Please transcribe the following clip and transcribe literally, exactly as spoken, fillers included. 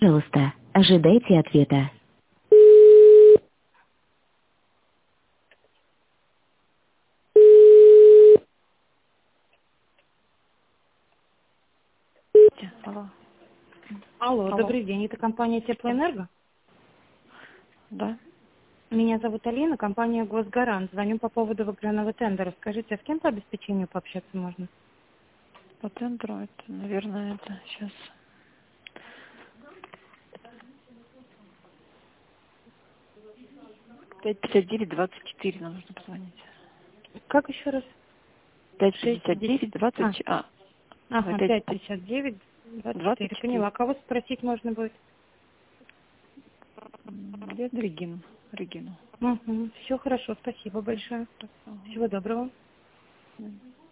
Пожалуйста, ожидайте ответа. Алло. Алло, Алло. добрый день. Это компания Теплоэнерго? Да. Меня зовут Алина, компания Госгарант. Звоню по поводу выигранного тендера. Скажите, а с кем по обеспечению пообщаться можно? По центру это, наверное, это сейчас. пять пятьдесят девять двадцать четыре нам нужно позвонить. Как еще раз? пять Шесть, пятьдесят девять а, двадцать а, ага, пять пять пятьдесят девять двадцать двадцать четыре. четыре. Поняла. Кого спросить можно будет? Я Регину. Регину. Угу. Все хорошо, спасибо большое. Всего доброго. Ага.